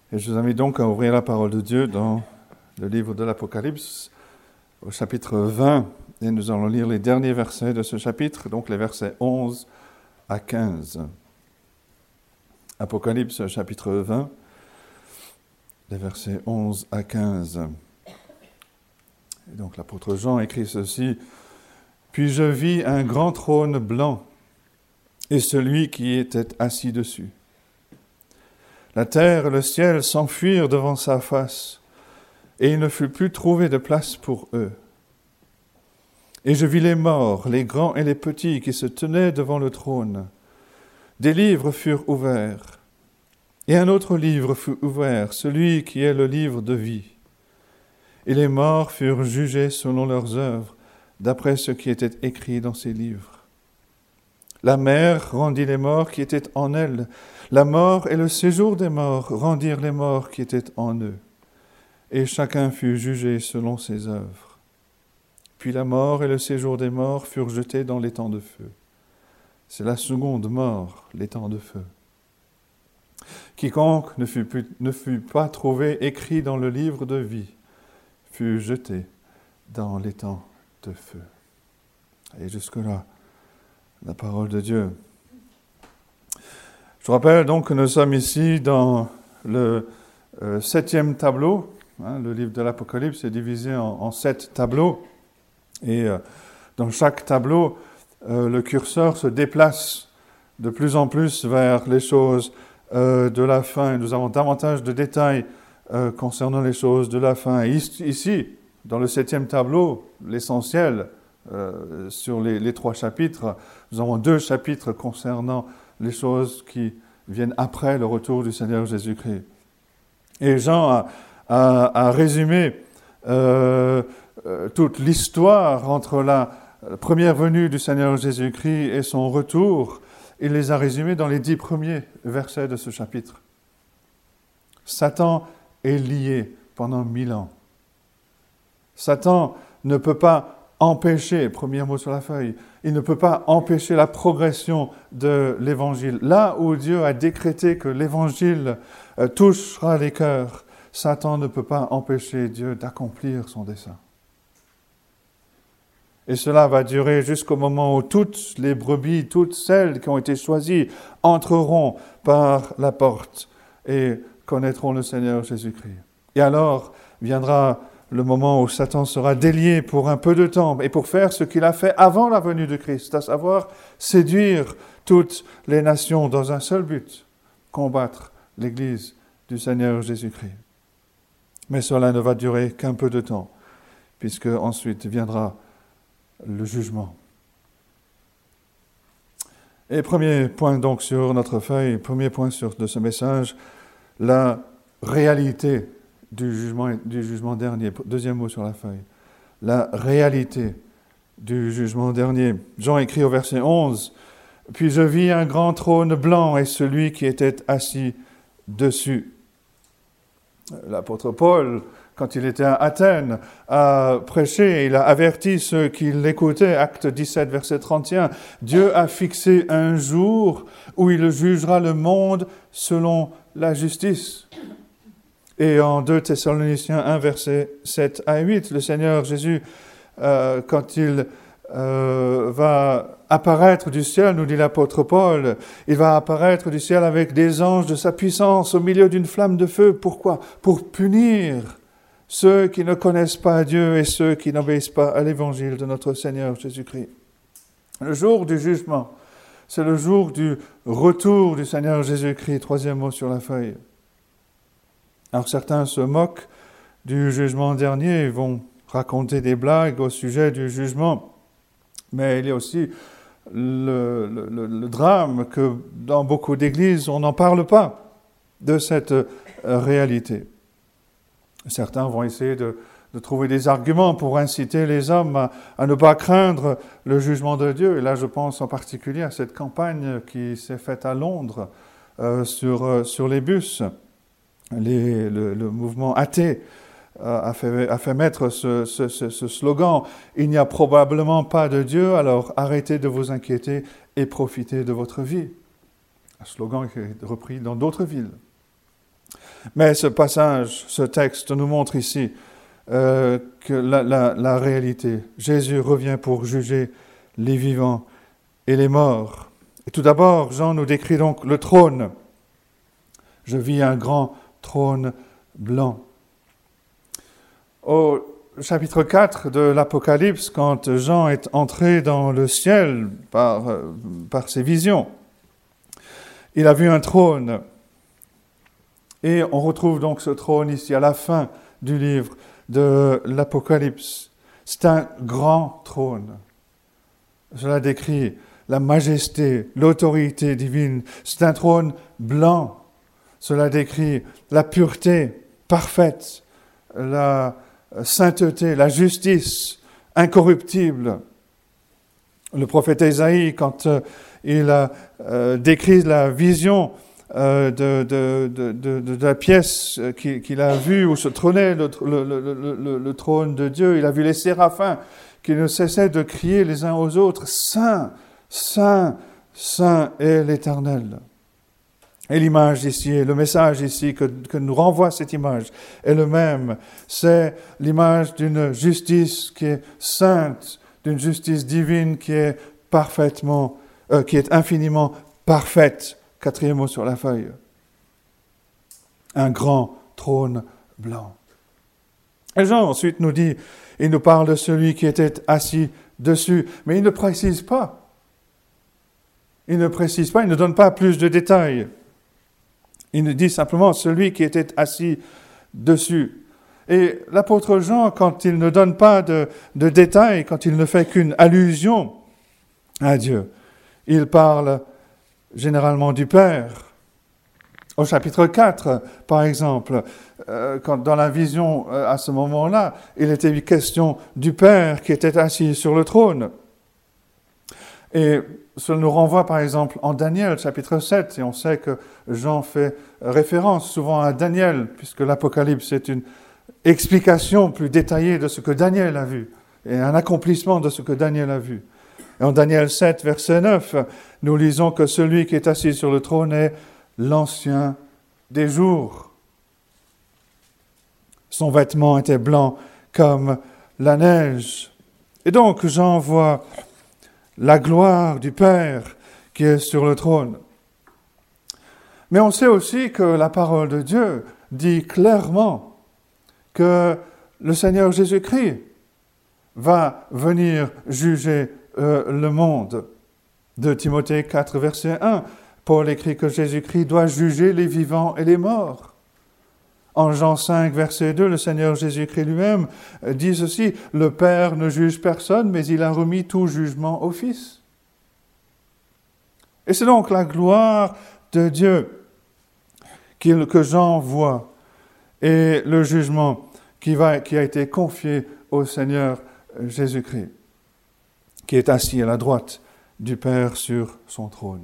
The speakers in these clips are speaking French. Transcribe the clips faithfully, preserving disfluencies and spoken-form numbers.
Et je vous invite donc à ouvrir la parole de Dieu dans le livre de l'Apocalypse, au chapitre vingt, et nous allons lire les derniers versets de ce chapitre, donc les versets onze à quinze. Apocalypse, chapitre vingt, les versets onze à quinze. Et donc l'apôtre Jean écrit ceci: « Puis je vis un grand trône blanc, et celui qui était assis dessus. La terre et le ciel s'enfuirent devant sa face, et il ne fut plus trouvé de place pour eux. Et je vis les morts, les grands et les petits, qui se tenaient devant le trône. Des livres furent ouverts, et un autre livre fut ouvert, celui qui est le livre de vie. Et les morts furent jugés selon leurs œuvres, d'après ce qui était écrit dans ces livres. La mer rendit les morts qui étaient en elle. La mort et le séjour des morts rendirent les morts qui étaient en eux. Et chacun fut jugé selon ses œuvres. Puis la mort et le séjour des morts furent jetés dans l'étang de feu. C'est la seconde mort, l'étang de feu. Quiconque ne fut, plus, ne fut pas trouvé écrit dans le livre de vie fut jeté dans l'étang de feu. » Et jusque-là, la parole de Dieu. Je vous rappelle donc que nous sommes ici dans le euh, septième tableau. Hein, le livre de l'Apocalypse est divisé en, en sept tableaux. Et euh, dans chaque tableau, euh, le curseur se déplace de plus en plus vers les choses euh, de la fin. Nous avons davantage de détails euh, concernant les choses de la fin. Et ici, dans le septième tableau, l'essentiel, Euh, sur les, les trois chapitres, nous avons deux chapitres concernant les choses qui viennent après le retour du Seigneur Jésus-Christ. Et Jean a, a, a résumé euh, euh, toute l'histoire entre la, la première venue du Seigneur Jésus-Christ et son retour. Il les a résumés dans les dix premiers versets de ce chapitre. Satan est lié pendant mille ans. Satan ne peut pas empêcher, premier mot sur la feuille, il ne peut pas empêcher la progression de l'Évangile. Là où Dieu a décrété que l'Évangile euh, touchera les cœurs, Satan ne peut pas empêcher Dieu d'accomplir son dessein. Et cela va durer jusqu'au moment où toutes les brebis, toutes celles qui ont été choisies, entreront par la porte et connaîtront le Seigneur Jésus-Christ. Et alors viendra le moment où Satan sera délié pour un peu de temps et pour faire ce qu'il a fait avant la venue de Christ, à savoir séduire toutes les nations dans un seul but, combattre l'Église du Seigneur Jésus-Christ. Mais cela ne va durer qu'un peu de temps, puisque ensuite viendra le jugement. Et premier point donc sur notre feuille, premier point sur, de ce message, la réalité Du jugement, du jugement dernier. Deuxième mot sur la feuille. La réalité du jugement dernier. Jean écrit au verset onze, « Puis je vis un grand trône blanc et celui qui était assis dessus. » L'apôtre Paul, quand il était à Athènes, a prêché, il a averti ceux qui l'écoutaient, acte dix-sept, verset trente et un, « Dieu a fixé un jour où il jugera le monde selon la justice. » Et en deux Thessaloniciens un, versets sept à huit, le Seigneur Jésus, euh, quand il euh, va apparaître du ciel, nous dit l'apôtre Paul, il va apparaître du ciel avec des anges de sa puissance au milieu d'une flamme de feu. Pourquoi ? Pour punir ceux qui ne connaissent pas Dieu et ceux qui n'obéissent pas à l'évangile de notre Seigneur Jésus-Christ. Le jour du jugement, c'est le jour du retour du Seigneur Jésus-Christ. Troisième mot sur la feuille. Alors certains se moquent du jugement dernier, ils vont raconter des blagues au sujet du jugement, mais il y a aussi le, le, le drame que dans beaucoup d'églises, on n'en parle pas de cette réalité. Certains vont essayer de, de trouver des arguments pour inciter les hommes à, à ne pas craindre le jugement de Dieu, et là je pense en particulier à cette campagne qui s'est faite à Londres euh, sur, euh, sur les bus. Les, le, le mouvement athée euh, a, fait, a fait mettre ce, ce, ce, ce slogan « Il n'y a probablement pas de Dieu, alors arrêtez de vous inquiéter et profitez de votre vie ». Un slogan qui est repris dans d'autres villes. Mais ce passage, ce texte nous montre ici euh, que la, la, la réalité. Jésus revient pour juger les vivants et les morts. Et tout d'abord, Jean nous décrit donc le trône. Je vis un grand trône blanc. Au chapitre quatre de l'Apocalypse, quand Jean est entré dans le ciel par, par ses visions, il a vu un trône. Et on retrouve donc ce trône ici à la fin du livre de l'Apocalypse. C'est un grand trône. Cela décrit la majesté, l'autorité divine. C'est un trône blanc. Cela décrit la pureté parfaite, la sainteté, la justice incorruptible. Le prophète Ésaïe, quand euh, il a euh, décrit la vision euh, de, de, de, de, de la pièce qu'il, qu'il a vue où se trônait le, le, le, le, le trône de Dieu, il a vu les séraphins qui ne cessaient de crier les uns aux autres, « Saint, Saint, Saint est l'Éternel ». Et l'image ici, le message ici que, que nous renvoie cette image est le même. C'est l'image d'une justice qui est sainte, d'une justice divine qui est parfaitement, euh, qui est infiniment parfaite. Quatrième mot sur la feuille. Un grand trône blanc. Et Jean ensuite nous dit, il nous parle de celui qui était assis dessus, mais il ne précise pas. Il ne précise pas, il ne donne pas plus de détails. Il nous dit simplement celui qui était assis dessus. Et l'apôtre Jean, quand il ne donne pas de, de détails, quand il ne fait qu'une allusion à Dieu, il parle généralement du Père. Au chapitre quatre, par exemple, euh, quand dans la vision euh, à ce moment-là, il était question du Père qui était assis sur le trône. Et cela nous renvoie par exemple en Daniel, chapitre sept, et on sait que Jean fait référence souvent à Daniel, puisque l'Apocalypse est une explication plus détaillée de ce que Daniel a vu, et un accomplissement de ce que Daniel a vu. Et en Daniel sept, verset neuf, nous lisons que celui qui est assis sur le trône est l'Ancien des jours. Son vêtement était blanc comme la neige. Et donc Jean voit la gloire du Père qui est sur le trône. Mais on sait aussi que la parole de Dieu dit clairement que le Seigneur Jésus-Christ va venir juger euh, le monde. De Timothée quatre, verset un, Paul écrit que Jésus-Christ doit juger les vivants et les morts. En Jean cinq, verset deux, le Seigneur Jésus-Christ lui-même dit ceci, « Le Père ne juge personne, mais il a remis tout jugement au Fils. » Et c'est donc la gloire de Dieu qu'il, que Jean voit et le jugement qui, va, qui a été confié au Seigneur Jésus-Christ, qui est assis à la droite du Père sur son trône.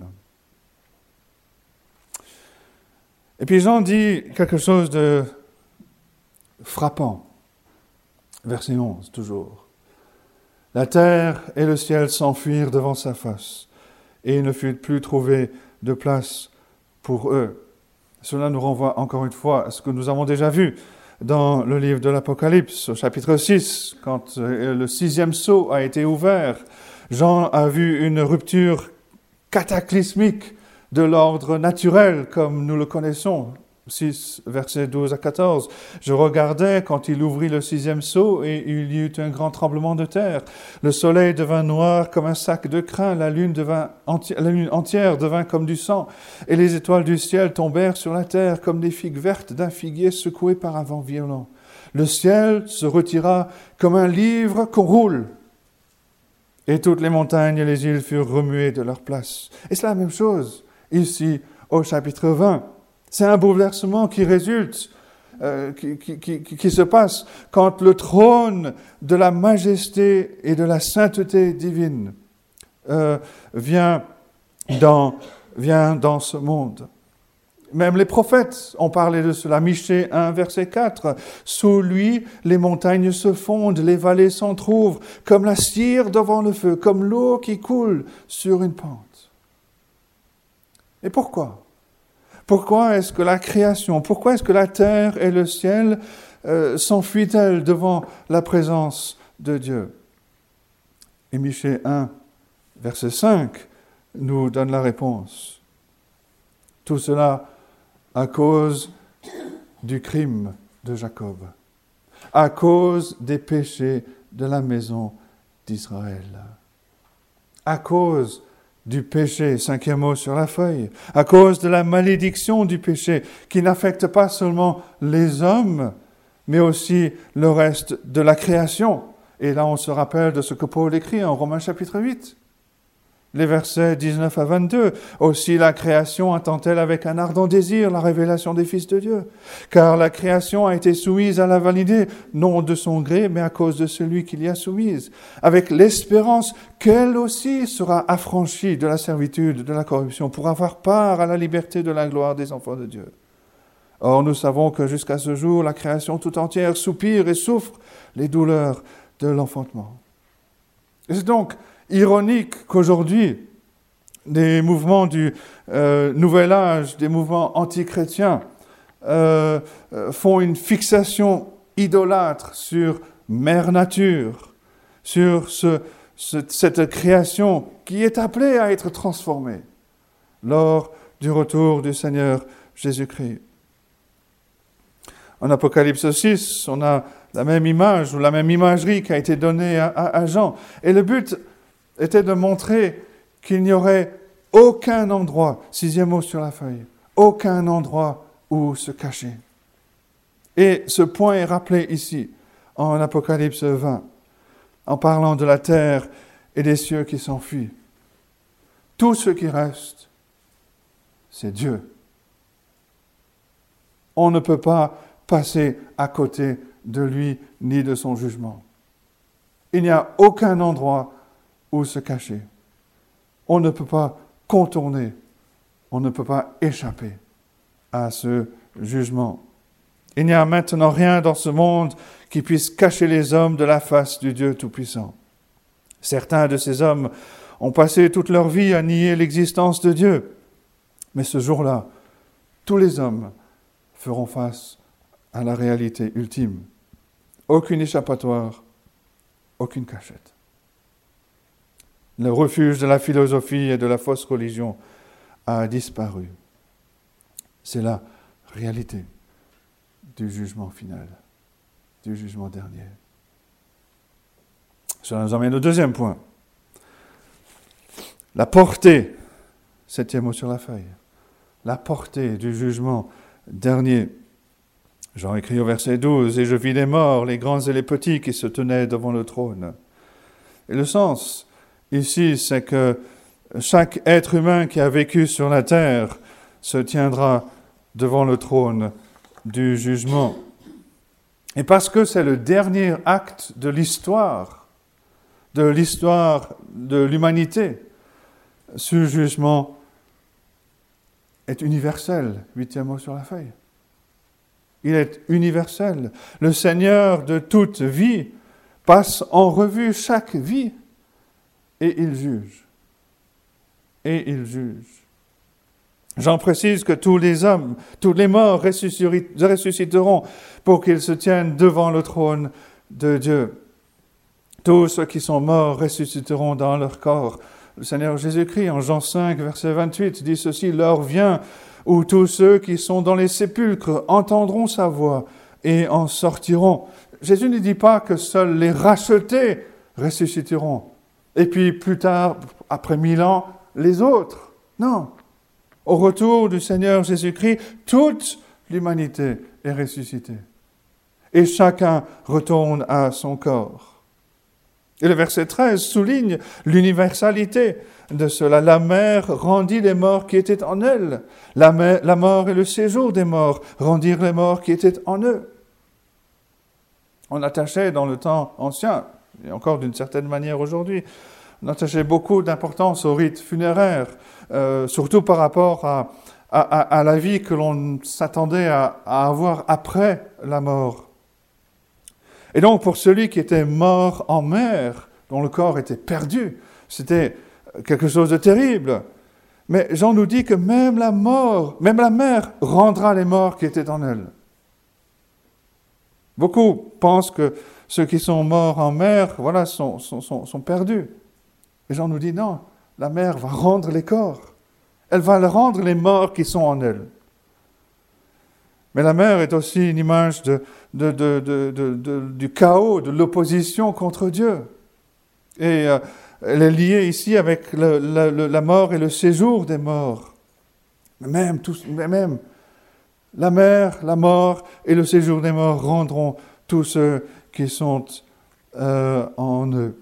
Et puis Jean dit quelque chose de frappant. Verset onze, toujours. « La terre et le ciel s'enfuirent devant sa face, et il ne fut plus trouvé de place pour eux. » Cela nous renvoie encore une fois à ce que nous avons déjà vu dans le livre de l'Apocalypse, au chapitre six, quand le sixième sceau a été ouvert. Jean a vu une rupture cataclysmique de l'ordre naturel, comme nous le connaissons. six, versets douze à quatorze. Je regardais quand il ouvrit le sixième sceau et il y eut un grand tremblement de terre. Le soleil devint noir comme un sac de crin, la lune, devint enti- la lune entière devint comme du sang, et les étoiles du ciel tombèrent sur la terre comme des figues vertes d'un figuier secoué par un vent violent. Le ciel se retira comme un livre qu'on roule, et toutes les montagnes et les îles furent remuées de leur place. Et c'est la même chose ici au chapitre vingt. C'est un bouleversement qui résulte, euh, qui, qui, qui, qui se passe quand le trône de la majesté et de la sainteté divine euh, vient, dans, vient dans ce monde. Même les prophètes ont parlé de cela. Michée un, verset quatre. « Sous lui, les montagnes se fondent, les vallées s'entr'ouvrent, comme la cire devant le feu, comme l'eau qui coule sur une pente. » Et pourquoi ? Pourquoi est-ce que la création, pourquoi est-ce que la terre et le ciel euh, s'enfuient-elles devant la présence de Dieu? Et Michée un, verset cinq, nous donne la réponse. Tout cela à cause du crime de Jacob, à cause des péchés de la maison d'Israël, à cause du péché, cinquième mot sur la feuille, à cause de la malédiction du péché qui n'affecte pas seulement les hommes, mais aussi le reste de la création. Et là, on se rappelle de ce que Paul écrit en Romains chapitre huit. Les versets dix-neuf à vingt-deux. Aussi la création attend-elle avec un ardent désir la révélation des fils de Dieu. Car la création a été soumise à la vanité, non de son gré, mais à cause de celui qui l'y a soumise, avec l'espérance qu'elle aussi sera affranchie de la servitude, de la corruption, pour avoir part à la liberté de la gloire des enfants de Dieu. Or, nous savons que jusqu'à ce jour, la création tout entière soupire et souffre les douleurs de l'enfantement. Et c'est donc ironique qu'aujourd'hui, des mouvements du euh, Nouvel Âge, des mouvements antichrétiens, euh, euh, font une fixation idolâtre sur Mère Nature, sur ce, ce, cette création qui est appelée à être transformée lors du retour du Seigneur Jésus-Christ. En Apocalypse six, on a la même image ou la même imagerie qui a été donnée à, à, à Jean. Et le but était de montrer qu'il n'y aurait aucun endroit, sixième mot sur la feuille, aucun endroit où se cacher. Et ce point est rappelé ici, en Apocalypse vingt, en parlant de la terre et des cieux qui s'enfuient. Tout ce qui reste, c'est Dieu. On ne peut pas passer à côté de lui ni de son jugement. Il n'y a aucun endroit où se cacher. On ne peut pas contourner, on ne peut pas échapper à ce jugement. Il n'y a maintenant rien dans ce monde qui puisse cacher les hommes de la face du Dieu Tout-Puissant. Certains de ces hommes ont passé toute leur vie à nier l'existence de Dieu, mais ce jour-là, tous les hommes feront face à la réalité ultime. Aucune échappatoire, aucune cachette. Le refuge de la philosophie et de la fausse religion a disparu. C'est la réalité du jugement final, du jugement dernier. Cela nous emmène au deuxième point. La portée, septième mot sur la feuille, la portée du jugement dernier. Jean écrit au verset douze, « Et je vis les morts, les grands et les petits, qui se tenaient devant le trône. » Et le sens ici, c'est que chaque être humain qui a vécu sur la terre se tiendra devant le trône du jugement. Et parce que c'est le dernier acte de l'histoire, de l'histoire de l'humanité, ce jugement est universel. Huitième mot sur la feuille. Il est universel. Le Seigneur de toute vie passe en revue chaque vie et il juge. Et il juge. J'en précise que tous les hommes, tous les morts ressusciteront pour qu'ils se tiennent devant le trône de Dieu. Tous ceux qui sont morts ressusciteront dans leur corps. Le Seigneur Jésus-Christ, en Jean cinq, verset vingt-huit, dit ceci, « L'heure vient où tous ceux qui sont dans les sépulcres entendront sa voix et en sortiront. » Jésus ne dit pas que seuls les rachetés ressusciteront. Et puis plus tard, après mille ans, les autres. Non. Au retour du Seigneur Jésus-Christ, toute l'humanité est ressuscitée. Et chacun retourne à son corps. Et le verset treize souligne l'universalité de cela. La mer rendit les morts qui étaient en elle. La, mer, la mort et le séjour des morts rendirent les morts qui étaient en eux. On attachait dans le temps ancien, et encore d'une certaine manière aujourd'hui, on attachait beaucoup d'importance au rite funéraire, euh, surtout par rapport à, à, à la vie que l'on s'attendait à, à avoir après la mort. Et donc, pour celui qui était mort en mer, dont le corps était perdu, c'était quelque chose de terrible. Mais Jean nous dit que même la mort, même la mer rendra les morts qui étaient en elle. Beaucoup pensent que ceux qui sont morts en mer, voilà, sont, sont, sont, sont perdus. Et Jean nous dit non, la mer va rendre les corps. Elle va le rendre les morts qui sont en elle. Mais la mer est aussi une image de, de, de, de, de, de, du chaos, de l'opposition contre Dieu. Et euh, elle est liée ici avec le, la, le, la mort et le séjour des morts. Mais même, tout, mais même la mer, la mort et le séjour des morts rendront tous ceux qui sont euh, en eux.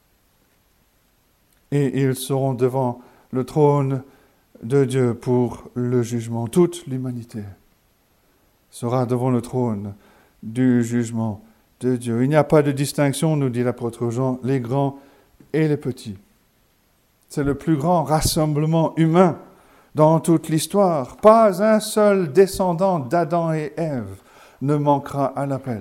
Et ils seront devant le trône de Dieu pour le jugement. Toute l'humanité sera devant le trône du jugement de Dieu. Il n'y a pas de distinction, nous dit l'apôtre Jean, les grands et les petits. C'est le plus grand rassemblement humain dans toute l'histoire. Pas un seul descendant d'Adam et Ève ne manquera à l'appel.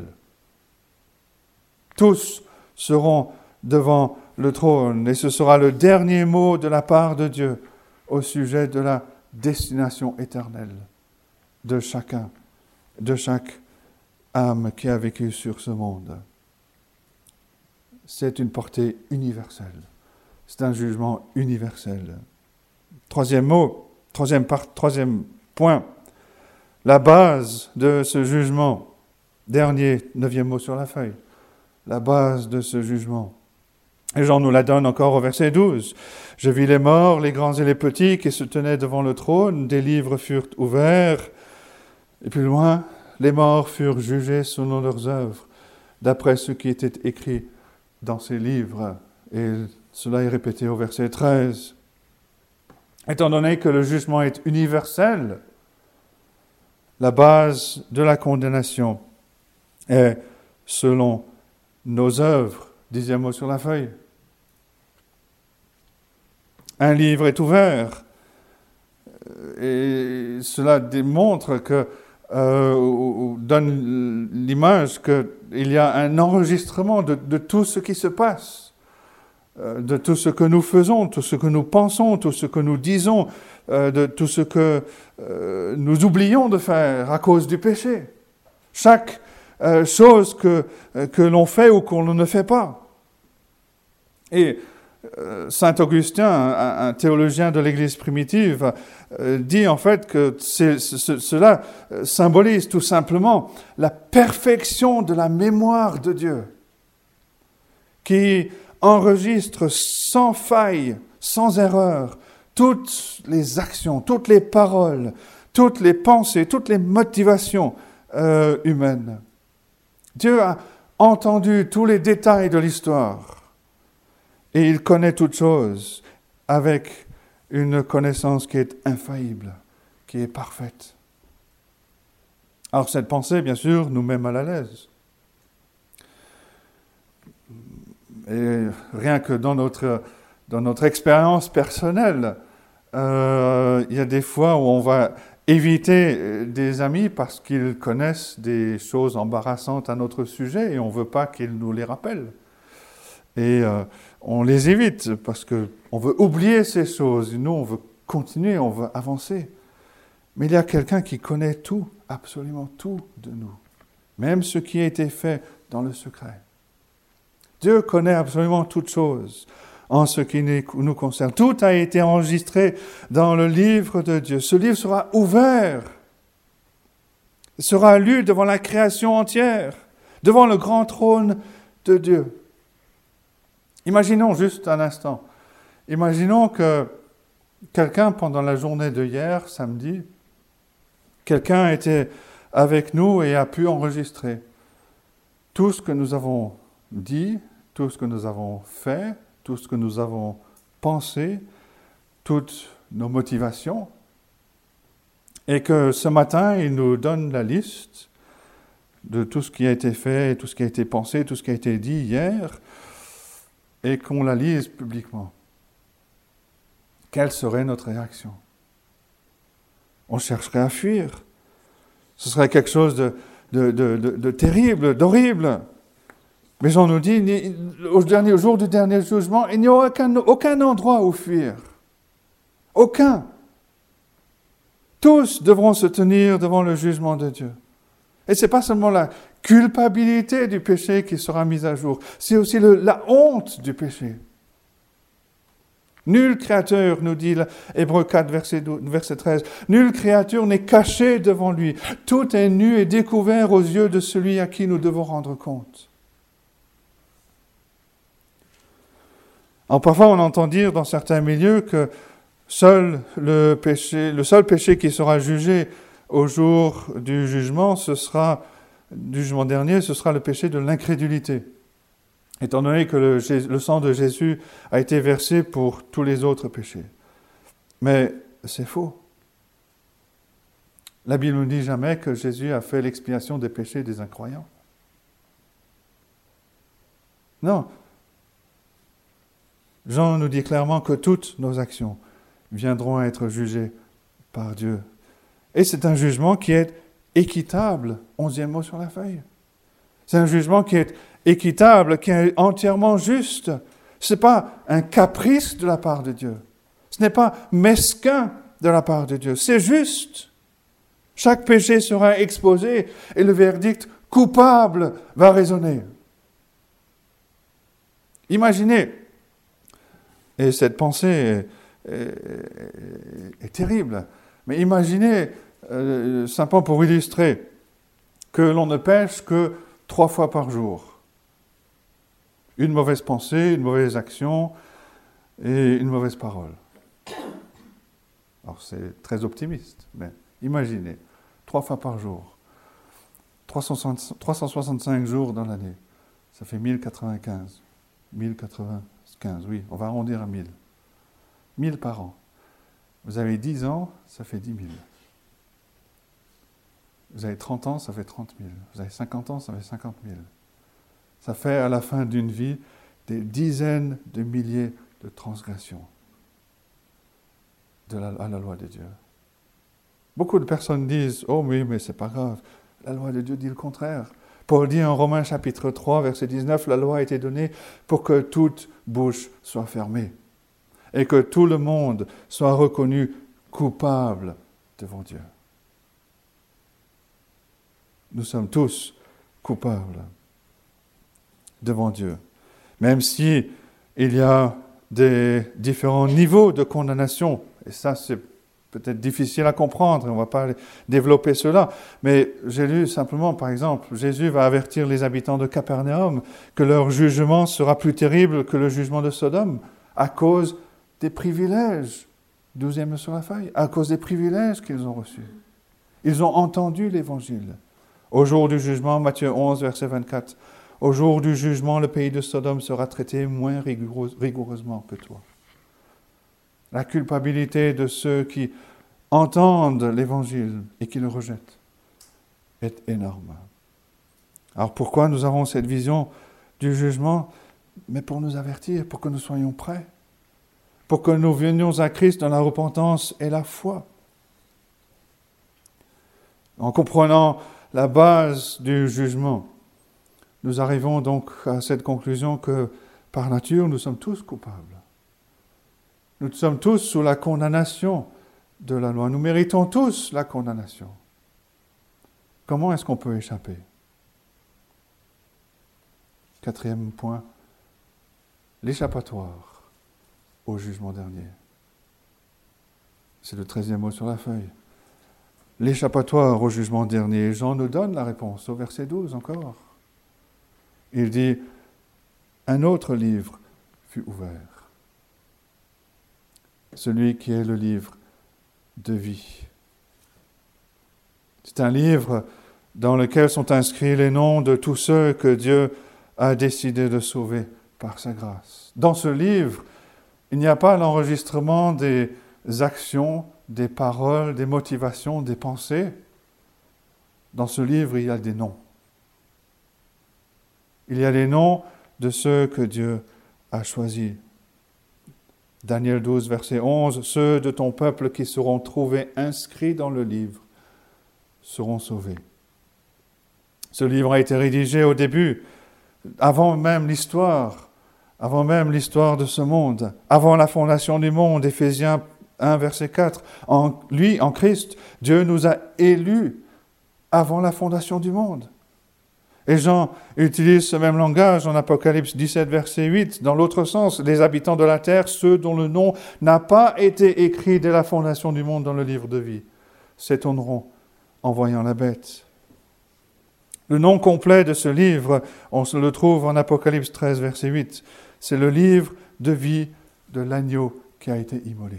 Tous seront devant le trône et ce sera le dernier mot de la part de Dieu au sujet de la destination éternelle de chacun, de chaque âme qui a vécu sur ce monde. C'est une portée universelle. C'est un jugement universel. Troisième mot, troisième, part, troisième point, la base de ce jugement, dernier, neuvième mot sur la feuille, la base de ce jugement. Et Jean nous la donne encore au verset douze. « Je vis les morts, les grands et les petits qui se tenaient devant le trône, des livres furent ouverts. » Et plus loin, « Les morts furent jugés selon leurs œuvres, d'après ce qui était écrit dans ces livres. » Et cela est répété au verset treize. Étant donné que le jugement est universel, la base de la condamnation est selon nos œuvres. Dixième mot sur la feuille. Un livre est ouvert et cela démontre que, euh, ou donne l'image qu'il y a un enregistrement de, de tout ce qui se passe, euh, de tout ce que nous faisons, tout ce que nous pensons, tout ce que nous disons, euh, de tout ce que euh, nous oublions de faire à cause du péché. Chaque euh, chose que, que l'on fait ou qu'on ne fait pas. Et euh, Saint Augustin, un, un théologien de l'Église primitive, euh, dit en fait que c'est, ce, cela symbolise tout simplement la perfection de la mémoire de Dieu, qui enregistre sans faille, sans erreur, toutes les actions, toutes les paroles, toutes les pensées, toutes les motivations euh, humaines. Dieu a entendu tous les détails de l'histoire. Et il connaît toutes choses avec une connaissance qui est infaillible, qui est parfaite. Alors cette pensée, bien sûr, nous met mal à l'aise. Et rien que dans notre, dans notre expérience personnelle, euh, il y a des fois où on va éviter des amis parce qu'ils connaissent des choses embarrassantes à notre sujet et on ne veut pas qu'ils nous les rappellent. Et euh, on les évite parce qu'on veut oublier ces choses. Nous, on veut continuer, on veut avancer. Mais il y a quelqu'un qui connaît tout, absolument tout de nous. Même ce qui a été fait dans le secret. Dieu connaît absolument toutes choses en ce qui nous concerne. Tout a été enregistré dans le livre de Dieu. Ce livre sera ouvert. Il sera lu devant la création entière, devant le grand trône de Dieu. Imaginons juste un instant, imaginons que quelqu'un, pendant la journée de hier, samedi, quelqu'un était avec nous et a pu enregistrer tout ce que nous avons dit, tout ce que nous avons fait, tout ce que nous avons pensé, toutes nos motivations, et que ce matin, il nous donne la liste de tout ce qui a été fait, tout ce qui a été pensé, tout ce qui a été dit hier, et qu'on la lise publiquement. Quelle serait notre réaction? On chercherait à fuir. Ce serait quelque chose de, de, de, de, de terrible, d'horrible. Mais Jean nous dit, au, dernier, au jour du dernier jugement, il n'y aura aucun, aucun endroit où fuir. Aucun. Tous devront se tenir devant le jugement de Dieu. Et ce n'est pas seulement la culpabilité du péché qui sera mise à jour, c'est aussi le, la honte du péché. Nul créature, nous dit Hébreux quatre, verset, douze, verset treize, nulle créature n'est cachée devant lui. Tout est nu et découvert aux yeux de celui à qui nous devons rendre compte. Alors parfois on entend dire dans certains milieux que seul le péché, le seul péché qui sera jugé au jour du jugement, ce sera, du jugement dernier, ce sera le péché de l'incrédulité. Étant donné que le, le sang de Jésus a été versé pour tous les autres péchés. Mais c'est faux. La Bible ne dit jamais que Jésus a fait l'expiation des péchés des incroyants. Non. Jean nous dit clairement que toutes nos actions viendront à être jugées par Dieu. Et c'est un jugement qui est équitable. Onzième mot sur la feuille. C'est un jugement qui est équitable, qui est entièrement juste. Ce n'est pas un caprice de la part de Dieu. Ce n'est pas mesquin de la part de Dieu. C'est juste. Chaque péché sera exposé et le verdict coupable va résonner. Imaginez, et cette pensée est, est, est terrible, mais imaginez, euh, simplement pour illustrer, que l'on ne pêche que trois fois par jour. Une mauvaise pensée, une mauvaise action et une mauvaise parole. Alors c'est très optimiste, mais imaginez, trois fois par jour, trois cent soixante-cinq jours dans l'année, ça fait mille quatre-vingt-quinze. mille quatre-vingt-quinze, oui, on va arrondir à mille. mille par an. Vous avez dix ans, ça fait dix mille. Vous avez trente ans, ça fait trente mille. Vous avez cinquante ans, ça fait cinquante mille. Ça fait à la fin d'une vie des dizaines de milliers de transgressions de la, à la loi de Dieu. Beaucoup de personnes disent « Oh oui, mais c'est pas grave. » La loi de Dieu dit le contraire. Paul dit en Romains chapitre trois, verset dix-neuf, « La loi a été donnée pour que toute bouche soit fermée et que tout le monde soit reconnu coupable devant Dieu. » Nous sommes tous coupables devant Dieu. Même si il y a des différents niveaux de condamnation, et ça c'est peut-être difficile à comprendre, on ne va pas développer cela, mais j'ai lu simplement, par exemple, Jésus va avertir les habitants de Capernaum que leur jugement sera plus terrible que le jugement de Sodome à cause des privilèges, douzième sur la feuille, à cause des privilèges qu'ils ont reçus. Ils ont entendu l'Évangile. Au jour du jugement, Matthieu onze, verset vingt-quatre, « Au jour du jugement, le pays de Sodome sera traité moins rigoureusement que toi. » La culpabilité de ceux qui entendent l'Évangile et qui le rejettent est énorme. Alors pourquoi nous avons cette vision du jugement? Mais pour nous avertir, pour que nous soyons prêts, pour que nous venions à Christ dans la repentance et la foi. En comprenant la base du jugement, nous arrivons donc à cette conclusion que, par nature, nous sommes tous coupables. Nous sommes tous sous la condamnation de la loi. Nous méritons tous la condamnation. Comment est-ce qu'on peut échapper? Quatrième point, l'échappatoire au jugement dernier. C'est le treizième mot sur la feuille. L'échappatoire au jugement dernier. Jean nous donne la réponse au verset douze encore. Il dit, un autre livre fut ouvert. Celui qui est le livre de vie. C'est un livre dans lequel sont inscrits les noms de tous ceux que Dieu a décidé de sauver par sa grâce. Dans ce livre, il n'y a pas l'enregistrement des actions, des paroles, des motivations, des pensées. Dans ce livre, il y a des noms. Il y a les noms de ceux que Dieu a choisis. Daniel douze, verset onze, « Ceux de ton peuple qui seront trouvés inscrits dans le livre seront sauvés. » Ce livre a été rédigé au début, avant même l'histoire, avant même l'histoire de ce monde, avant la fondation du monde. Éphésiens un, verset quatre. En lui, en Christ, Dieu nous a élus avant la fondation du monde. Et Jean utilise ce même langage en Apocalypse dix-sept, verset huit, dans l'autre sens, les habitants de la terre, ceux dont le nom n'a pas été écrit dès la fondation du monde dans le livre de vie, s'étonneront en voyant la bête. Le nom complet de ce livre, on se le trouve en Apocalypse treize, verset huit, c'est le livre de vie de l'agneau qui a été immolé.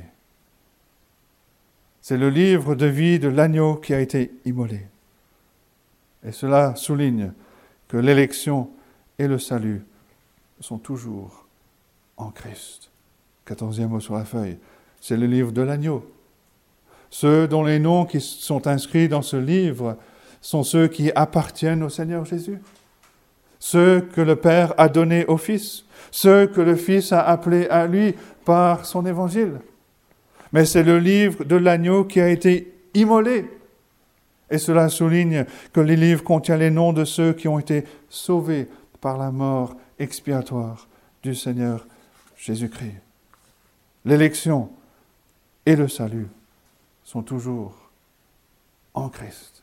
C'est le livre de vie de l'agneau qui a été immolé. Et cela souligne que l'élection et le salut sont toujours en Christ. Quatorzième mot sur la feuille, c'est le livre de l'agneau. Ceux dont les noms qui sont inscrits dans ce livre sont ceux qui appartiennent au Seigneur Jésus. Ceux que le Père a donnés au Fils, ceux que le Fils a appelés à lui par son évangile. Mais c'est le livre de l'agneau qui a été immolé. Et cela souligne que le livre contient les noms de ceux qui ont été sauvés par la mort expiatoire du Seigneur Jésus-Christ. L'élection et le salut sont toujours en Christ.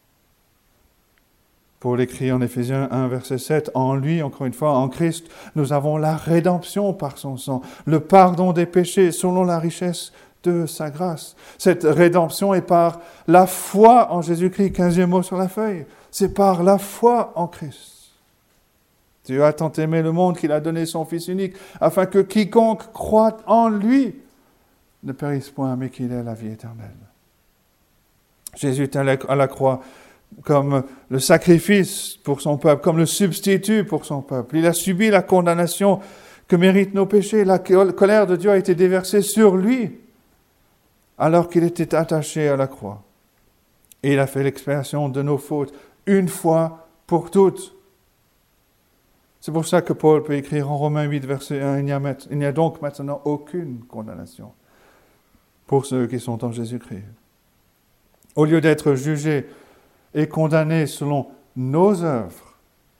Paul écrit en Éphésiens un, verset sept, « En lui, encore une fois, en Christ, nous avons la rédemption par son sang, le pardon des péchés selon la richesse de sa grâce. » Cette rédemption est par la foi en Jésus-Christ, quinzième mot sur la feuille. C'est par la foi en Christ. Dieu a tant aimé le monde qu'il a donné son Fils unique, afin que quiconque croit en lui ne périsse point, mais qu'il ait la vie éternelle. Jésus est à la croix comme le sacrifice pour son peuple, comme le substitut pour son peuple. Il a subi la condamnation que méritent nos péchés. La colère de Dieu a été déversée sur lui alors qu'il était attaché à la croix. Et il a fait l'expiation de nos fautes une fois pour toutes. C'est pour ça que Paul peut écrire en Romains huit, verset un, « Il n'y a, il n'y a donc maintenant aucune condamnation pour ceux qui sont en Jésus-Christ. » Au lieu d'être jugés et condamnés selon nos œuvres,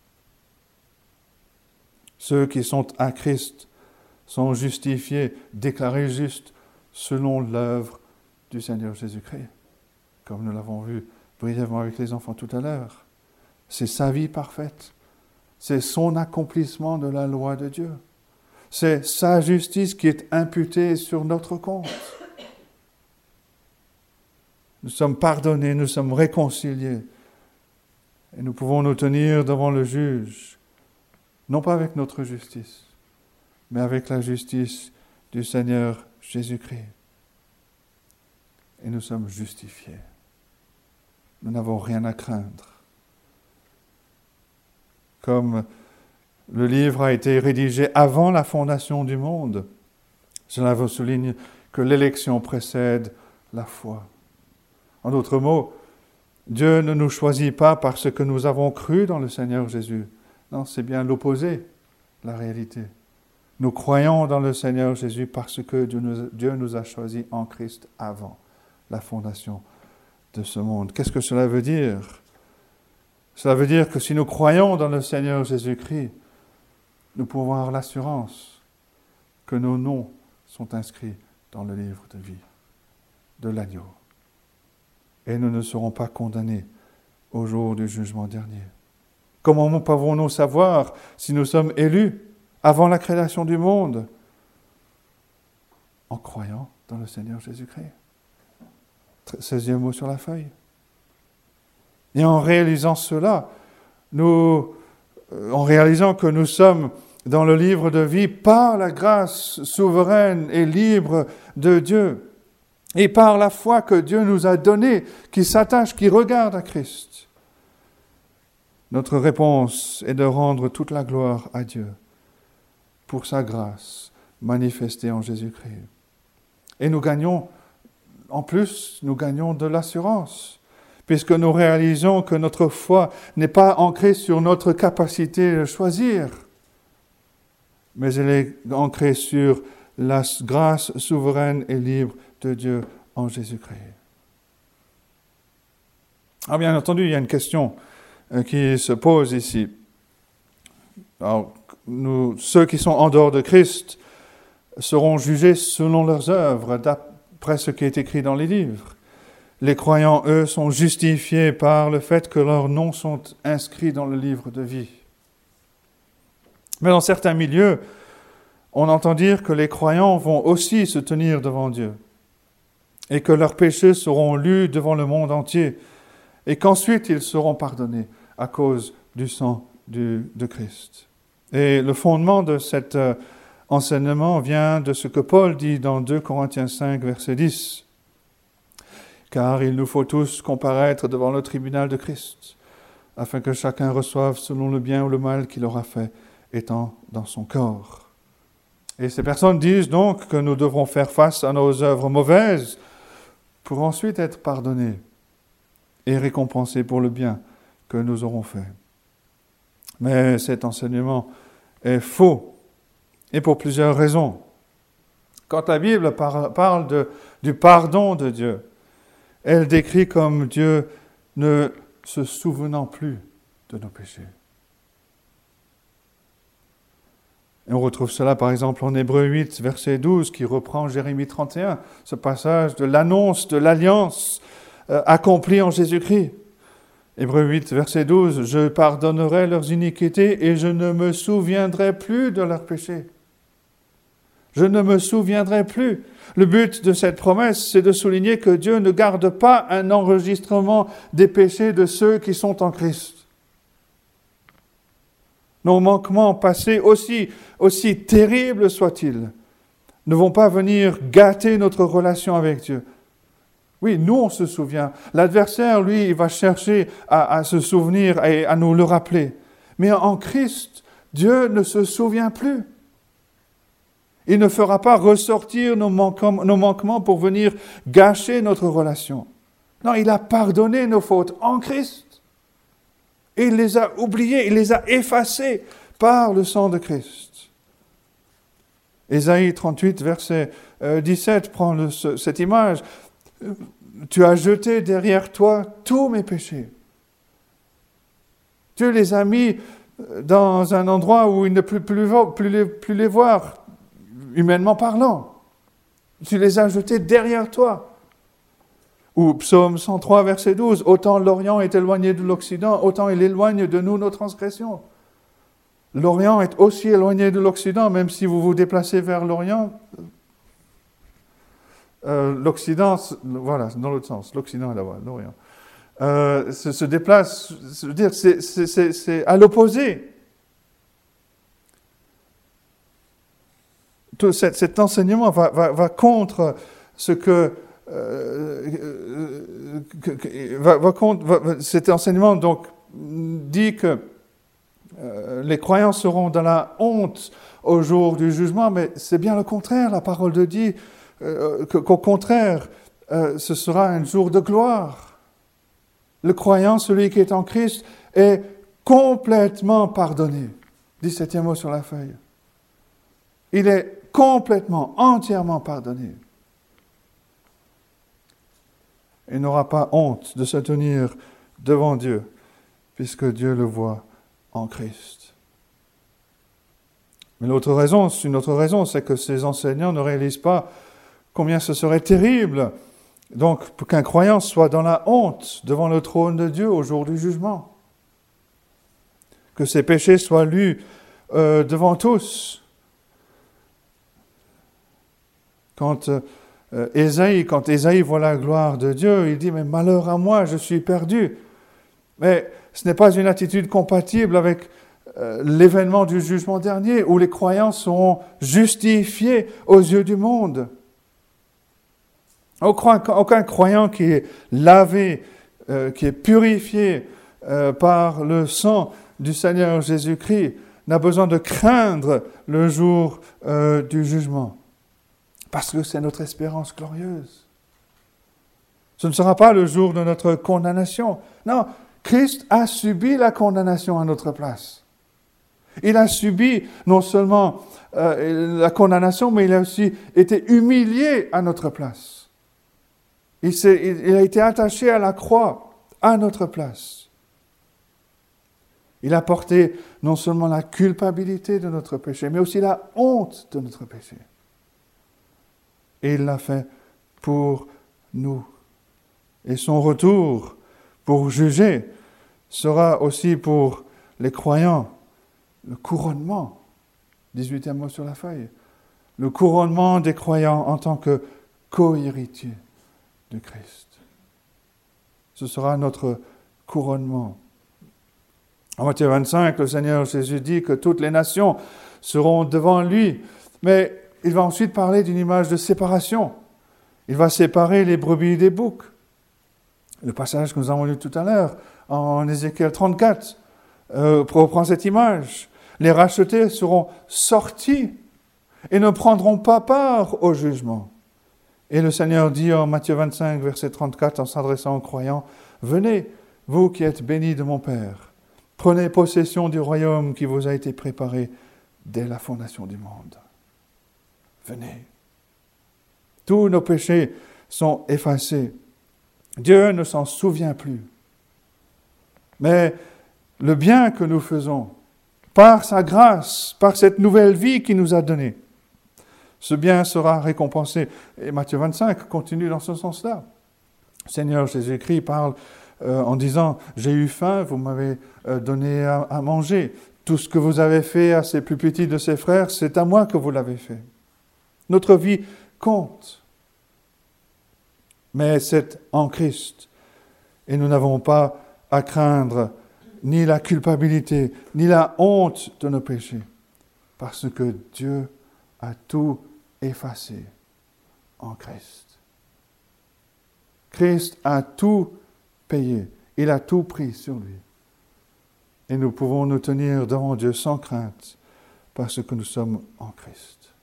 ceux qui sont à Christ sont justifiés, déclarés justes selon l'œuvre du Seigneur Jésus-Christ, comme nous l'avons vu brièvement avec les enfants tout à l'heure. C'est sa vie parfaite. C'est son accomplissement de la loi de Dieu. C'est sa justice qui est imputée sur notre compte. Nous sommes pardonnés, nous sommes réconciliés. Et nous pouvons nous tenir devant le juge, non pas avec notre justice, mais avec la justice du Seigneur Jésus-Christ. Et nous sommes justifiés. Nous n'avons rien à craindre. Comme le livre a été rédigé avant la fondation du monde, cela vous souligne que l'élection précède la foi. En d'autres mots, Dieu ne nous choisit pas parce que nous avons cru dans le Seigneur Jésus. Non, c'est bien l'opposé, la réalité. Nous croyons dans le Seigneur Jésus parce que Dieu nous, Dieu nous a choisis en Christ avant la fondation de ce monde. Qu'est-ce que cela veut dire? Cela veut dire que si nous croyons dans le Seigneur Jésus-Christ, nous pouvons avoir l'assurance que nos noms sont inscrits dans le livre de vie de l'agneau. Et nous ne serons pas condamnés au jour du jugement dernier. Comment pouvons-nous savoir si nous sommes élus avant la création du monde? En croyant dans le Seigneur Jésus-Christ. seizième mot sur la feuille. Et en réalisant cela, nous, en réalisant que nous sommes dans le livre de vie par la grâce souveraine et libre de Dieu, et par la foi que Dieu nous a donnée, qui s'attache, qui regarde à Christ, notre réponse est de rendre toute la gloire à Dieu pour sa grâce manifestée en Jésus-Christ. Et nous gagnons, en plus, nous gagnons de l'assurance, puisque nous réalisons que notre foi n'est pas ancrée sur notre capacité de choisir, mais elle est ancrée sur la grâce souveraine et libre de Dieu en Jésus-Christ. Alors bien entendu, il y a une question qui se pose ici. Alors, nous, ceux qui sont en dehors de Christ seront jugés selon leurs œuvres, après ce qui est écrit dans les livres. Les croyants, eux, sont justifiés par le fait que leurs noms sont inscrits dans le livre de vie. Mais dans certains milieux, on entend dire que les croyants vont aussi se tenir devant Dieu et que leurs péchés seront lus devant le monde entier et qu'ensuite ils seront pardonnés à cause du sang du, de Christ. Et le fondement de cet euh, enseignement vient de ce que Paul dit dans deux Corinthiens cinq, verset dix. Car il nous faut tous comparaître devant le tribunal de Christ, afin que chacun reçoive selon le bien ou le mal qu'il aura fait, étant dans son corps. Et ces personnes disent donc que nous devrons faire face à nos œuvres mauvaises pour ensuite être pardonnés et récompensés pour le bien que nous aurons fait. Mais cet enseignement est faux, et pour plusieurs raisons. Quand la Bible parle, parle de, du pardon de Dieu, elle décrit comme Dieu ne se souvenant plus de nos péchés. Et on retrouve cela par exemple en Hébreux huit, verset douze, qui reprend Jérémie trente et un, ce passage de l'annonce de l'alliance euh, accomplie en Jésus-Christ. Hébreux huit, verset douze, « Je pardonnerai leurs iniquités et je ne me souviendrai plus de leurs péchés. » Je ne me souviendrai plus. Le but de cette promesse, c'est de souligner que Dieu ne garde pas un enregistrement des péchés de ceux qui sont en Christ. Nos manquements passés, aussi, aussi terribles soient-ils, ne vont pas venir gâter notre relation avec Dieu. Oui, nous, on se souvient. L'adversaire, lui, il va chercher à, à se souvenir et à nous le rappeler. Mais en Christ, Dieu ne se souvient plus. Il ne fera pas ressortir nos manquements, nos manquements pour venir gâcher notre relation. Non, il a pardonné nos fautes en Christ. Et il les a oubliées, il les a effacées par le sang de Christ. Ésaïe trente-huit, verset dix-sept, prend le, cette image. Tu as jeté derrière toi tous mes péchés. Dieu les a mis dans un endroit où il ne peut plus, plus, les, plus les voir, humainement parlant. Tu les as jetés derrière toi. Ou Psaume cent trois, verset douze, « Autant l'Orient est éloigné de l'Occident, autant il éloigne de nous nos transgressions. » L'Orient est aussi éloigné de l'Occident, même si vous vous déplacez vers l'Orient. Euh, L'Occident, voilà, dans l'autre sens, l'Occident est là-bas, l'Orient. Euh, se, se déplace, je veux dire, c'est, c'est, c'est, c'est à l'opposé. Tout cet, cet enseignement va, va, va contre ce que Euh, que, que, va, va, va, cet enseignement donc dit que euh, les croyants seront dans la honte au jour du jugement, mais c'est bien le contraire. La parole de Dieu dit euh, que, qu'au contraire, euh, ce sera un jour de gloire. Le croyant, celui qui est en Christ, est complètement pardonné. dix-septième mot sur la feuille. Il est complètement, entièrement pardonné. Il n'aura pas honte de se tenir devant Dieu, puisque Dieu le voit en Christ. Mais l'autre raison, une autre raison, c'est que ces enseignants ne réalisent pas combien ce serait terrible, donc, pour qu'un croyant soit dans la honte devant le trône de Dieu au jour du jugement. Que ses péchés soient lus euh, devant tous. Quand... Euh, Euh, Ésaïe, quand Ésaïe voit la gloire de Dieu, il dit « Mais malheur à moi, je suis perdu ». Mais ce n'est pas une attitude compatible avec euh, l'événement du jugement dernier, où les croyants seront justifiés aux yeux du monde. Aucun, aucun croyant qui est lavé, euh, qui est purifié euh, par le sang du Seigneur Jésus-Christ n'a besoin de craindre le jour euh, du jugement. Parce que c'est notre espérance glorieuse. Ce ne sera pas le jour de notre condamnation. Non, Christ a subi la condamnation à notre place. Il a subi non seulement euh, la condamnation, mais il a aussi été humilié à notre place. Il, s'est, il, il a été attaché à la croix à notre place. Il a porté non seulement la culpabilité de notre péché, mais aussi la honte de notre péché. Et il l'a fait pour nous. Et son retour pour juger sera aussi pour les croyants le couronnement, dix-huitième mot sur la feuille, le couronnement des croyants en tant que co-héritiers de Christ. Ce sera notre couronnement. En Matthieu vingt-cinq, le Seigneur Jésus dit que toutes les nations seront devant lui, mais il va ensuite parler d'une image de séparation. Il va séparer les brebis des boucs. Le passage que nous avons lu tout à l'heure, en Ézéchiel trente-quatre, euh, reprend cette image. Les rachetés seront sortis et ne prendront pas part au jugement. Et le Seigneur dit en Matthieu vingt-cinq, verset trente-quatre, en s'adressant aux croyants, « Venez, vous qui êtes bénis de mon Père, prenez possession du royaume qui vous a été préparé dès la fondation du monde. Venez. » Tous nos péchés sont effacés. Dieu ne s'en souvient plus. Mais le bien que nous faisons, par sa grâce, par cette nouvelle vie qu'il nous a donnée, ce bien sera récompensé. Et Matthieu vingt-cinq continue dans ce sens-là. Le Seigneur Jésus-Christ parle euh, en disant « J'ai eu faim, vous m'avez euh, donné à, à manger. Tout ce que vous avez fait à ces plus petits de ses frères, c'est à moi que vous l'avez fait. » Notre vie compte. Mais c'est en Christ. Et nous n'avons pas à craindre ni la culpabilité, ni la honte de nos péchés. Parce que Dieu a tout effacé en Christ. Christ a tout payé. Il a tout pris sur lui. Et nous pouvons nous tenir devant Dieu sans crainte parce que nous sommes en Christ.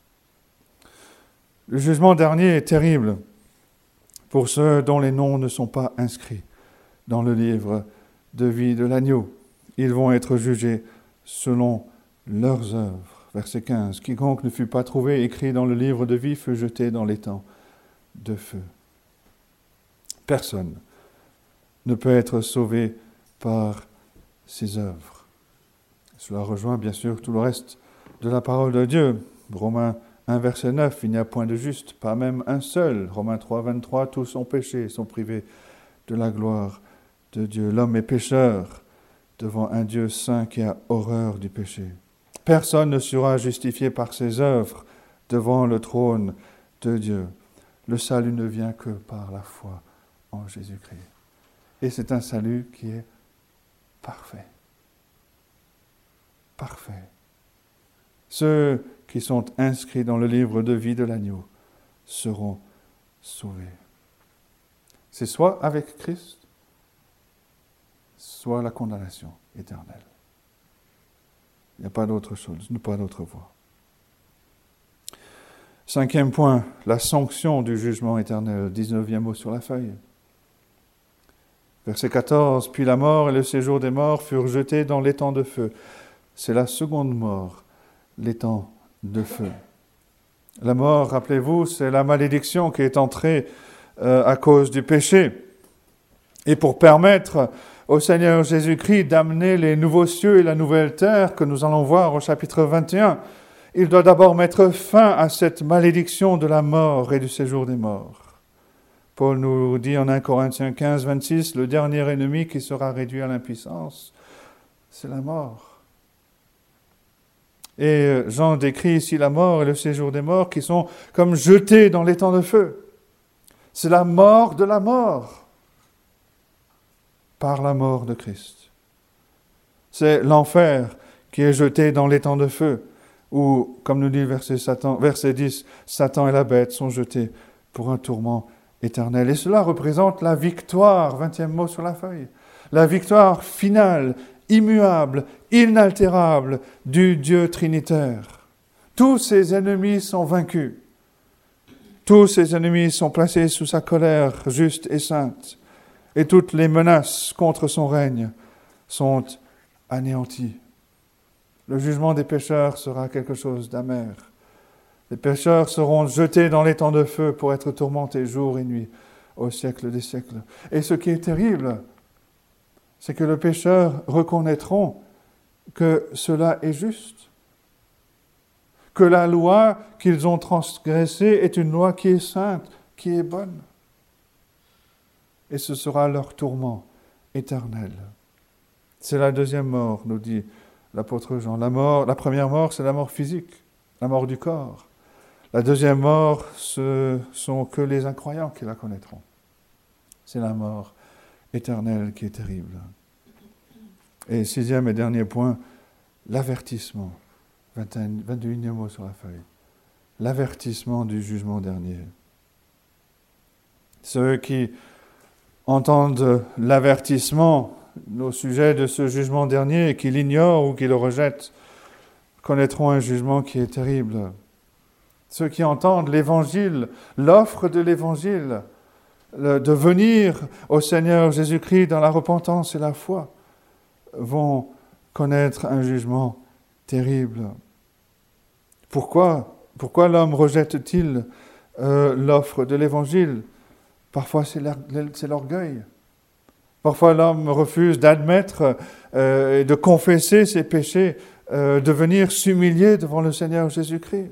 Le jugement dernier est terrible pour ceux dont les noms ne sont pas inscrits dans le livre de vie de l'agneau. Ils vont être jugés selon leurs œuvres. Verset quinze. « Quiconque ne fut pas trouvé écrit dans le livre de vie fut jeté dans l'étang de feu. » Personne ne peut être sauvé par ses œuvres. Cela rejoint bien sûr tout le reste de la parole de Dieu. Romains un, verset neuf, il n'y a point de juste, pas même un seul. Romains trois, vingt-trois, tous ont péché, sont privés de la gloire de Dieu. L'homme est pécheur devant un Dieu saint qui a horreur du péché. Personne ne sera justifié par ses œuvres devant le trône de Dieu. Le salut ne vient que par la foi en Jésus-Christ. Et c'est un salut qui est parfait. Parfait. Ceux qui sont inscrits dans le livre de vie de l'agneau seront sauvés. C'est soit avec Christ, soit la condamnation éternelle. Il n'y a pas d'autre chose, pas d'autre voie. Cinquième point, la sanction du jugement éternel, dix-neuvième mot sur la feuille. Verset quatorze, « Puis la mort et le séjour des morts furent jetés dans l'étang de feu. » C'est la seconde mort, l'étang de feu. La mort, rappelez-vous, c'est la malédiction qui est entrée euh, à cause du péché. Et pour permettre au Seigneur Jésus-Christ d'amener les nouveaux cieux et la nouvelle terre que nous allons voir au chapitre vingt et un, il doit d'abord mettre fin à cette malédiction de la mort et du séjour des morts. Paul nous dit en un Corinthiens quinze, vingt-six, le dernier ennemi qui sera réduit à l'impuissance, c'est la mort. Et Jean décrit ici la mort et le séjour des morts qui sont comme jetés dans l'étang de feu. C'est la mort de la mort par la mort de Christ. C'est l'enfer qui est jeté dans l'étang de feu où, comme nous dit le verset, Satan, verset dix, Satan et la bête sont jetés pour un tourment éternel. Et cela représente la victoire, vingtième mot sur la feuille, la victoire finale, immuable, inaltérable du Dieu trinitaire. Tous ses ennemis sont vaincus. Tous ses ennemis sont placés sous sa colère juste et sainte. Et toutes les menaces contre son règne sont anéanties. Le jugement des pécheurs sera quelque chose d'amer. Les pécheurs seront jetés dans l'étang de feu pour être tourmentés jour et nuit au siècle des siècles. Et ce qui est terrible, c'est que les pécheurs reconnaîtront que cela est juste, que la loi qu'ils ont transgressée est une loi qui est sainte, qui est bonne. Et ce sera leur tourment éternel. C'est la deuxième mort, nous dit l'apôtre Jean. La mort, la première mort, c'est la mort physique, la mort du corps. La deuxième mort, ce sont que les incroyants qui la connaîtront. C'est la mort éternelle qui est terrible. Et sixième et dernier point, l'avertissement. vingt et unième mot sur la feuille. L'avertissement du jugement dernier. Ceux qui entendent l'avertissement au sujet de ce jugement dernier et qui l'ignorent ou qui le rejettent, connaîtront un jugement qui est terrible. Ceux qui entendent l'Évangile, l'offre de l'Évangile, le, de venir au Seigneur Jésus-Christ dans la repentance et la foi, vont connaître un jugement terrible. Pourquoi, pourquoi l'homme rejette-t-il euh, l'offre de l'Évangile ? Parfois c'est, c'est l'orgueil. Parfois l'homme refuse d'admettre euh, et de confesser ses péchés, euh, de venir s'humilier devant le Seigneur Jésus-Christ.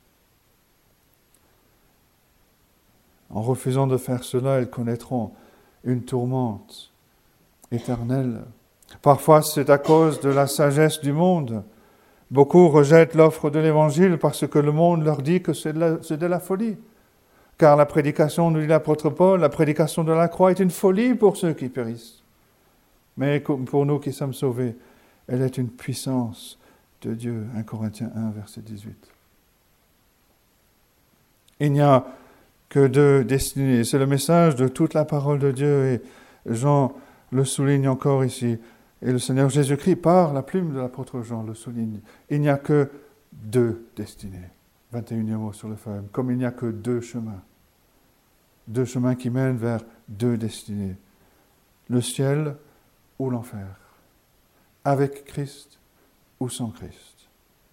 En refusant de faire cela, ils connaîtront une tourmente éternelle. Parfois, c'est à cause de la sagesse du monde. Beaucoup rejettent l'offre de l'Évangile parce que le monde leur dit que c'est de la, c'est de la folie. Car la prédication, nous dit l'apôtre Paul, la prédication de la croix est une folie pour ceux qui périssent. Mais pour nous qui sommes sauvés, elle est une puissance de Dieu. un Corinthiens un, verset dix-huit. Il n'y a que deux destinées. C'est le message de toute la parole de Dieu et Jean le souligne encore ici. Et le Seigneur Jésus-Christ, par la plume de l'apôtre Jean, le souligne. Il n'y a que deux destinées. vingt et unième mot sur le feuille. Comme il n'y a que deux chemins. Deux chemins qui mènent vers deux destinées. Le ciel ou l'enfer. Avec Christ ou sans Christ.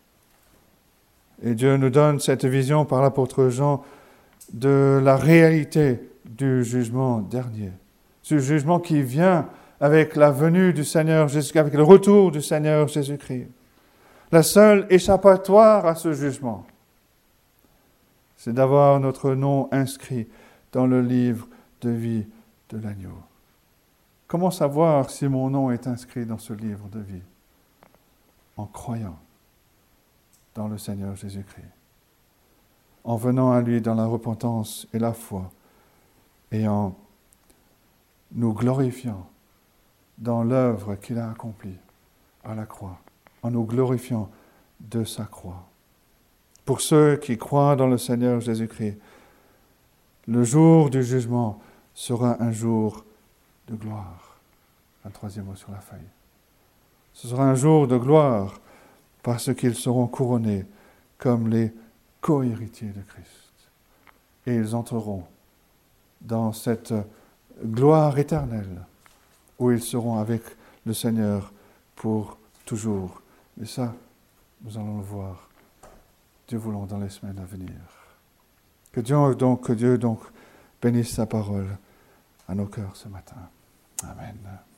Et Dieu nous donne cette vision par l'apôtre Jean de la réalité du jugement dernier. Ce jugement qui vient avec la venue du Seigneur Jésus-Christ, avec le retour du Seigneur Jésus-Christ. La seule échappatoire à ce jugement, c'est d'avoir notre nom inscrit dans le livre de vie de l'agneau. Comment savoir si mon nom est inscrit dans ce livre de vie ? En croyant dans le Seigneur Jésus-Christ. En venant à lui dans la repentance et la foi, et en nous glorifiant dans l'œuvre qu'il a accomplie à la croix, en nous glorifiant de sa croix. Pour ceux qui croient dans le Seigneur Jésus-Christ, le jour du jugement sera un jour de gloire. Un troisième mot sur la feuille. Ce sera un jour de gloire parce qu'ils seront couronnés comme les co-héritiers de Christ. Et ils entreront dans cette gloire éternelle où ils seront avec le Seigneur pour toujours. Et ça, nous allons le voir, Dieu voulant, dans les semaines à venir. Que Dieu donc, que Dieu donc bénisse sa parole à nos cœurs ce matin. Amen.